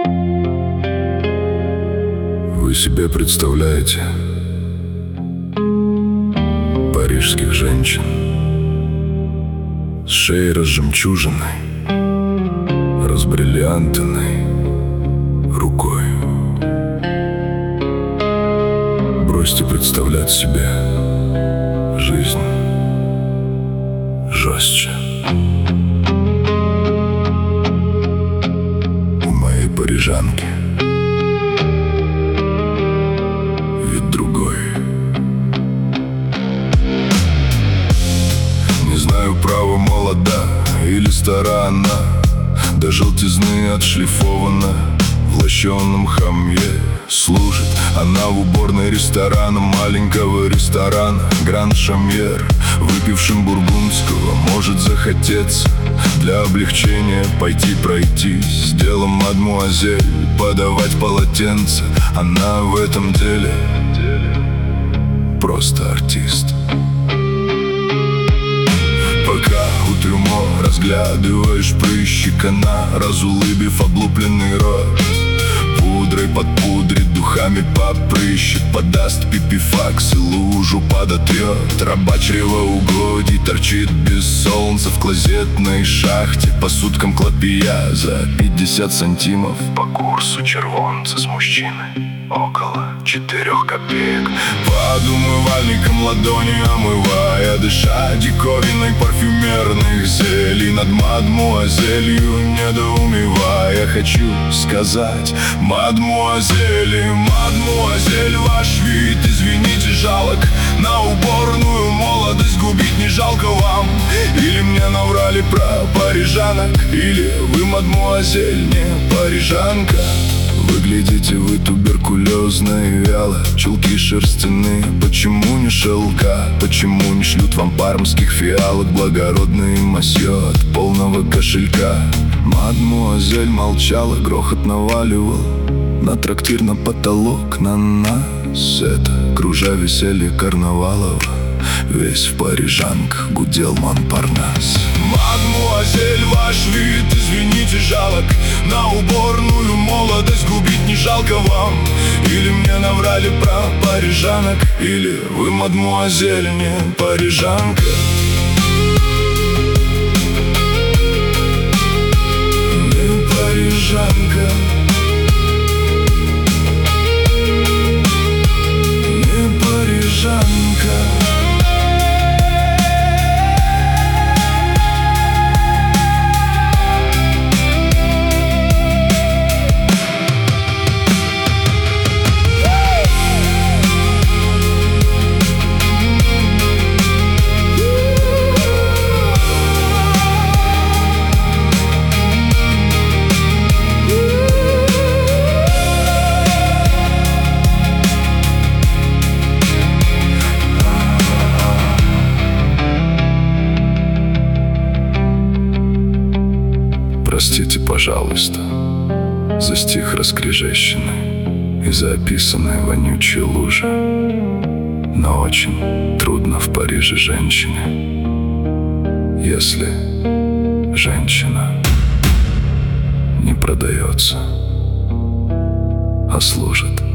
Вы себе представляете парижских женщин с шеей разжемчуженной, разбриллиантанной рукой? Бросьте представлять себе жизнь жестче. У моей парижанки вид другой. Не знаю, право, молода или стара она, до желтизны отшлифована в лощеном хамье. Служит она в уборной ресторана, маленького ресторана Гранд Шамьер. Выпившим бургундского может захотеться для облегчения пойти пройтись. Делом мадмуазель подавать полотенце. Она в этом деле просто артист. Пока у трюмо разглядываешь прыщик, она, разулыбив облупленный рот, пудрой подпудрит, духами попрыщет, подаст пипифакс и лужу подотрет. Раба чревоугодий торчит без солнца в клозетной шахте, по суткам клопия за 50 сантимов. По курсу червонца с мужчиной около 4 копеек. Под умывальником ладони омывая, дыша диковиной парфюмерных зелий, над мадмуазелью недоумевая, хочу сказать: мадмуазель, мадмуазель, ваш вид, извините, жалок. На уборную молодость губить не жалко вам? Или мне наврали про парижанок? Или вы, мадмуазель, не парижанка? Выглядите вы туберкулезно и вяло, чулки шерстяные, почему не шелка? Почему не шлют вам пармских фиалок благородные масье от полного кошелька? Мадмуазель молчала, грохот наваливал на трактир, на потолок, на нас. Это кружа веселье карнавалово, весь в парижанках гудел Монпарнас. Мадмуазель, ваш вид, извините, жалок. На уборную молодость губить не жалко вам? Или мне наврали про парижанок? Или вы, мадмуазель, не парижанка? Не парижанка. Не парижанка. Простите, пожалуйста, за стих раскрежещенный и за описанные вонючие лужи, но очень трудно в Париже женщине, если женщина не продается, а служит.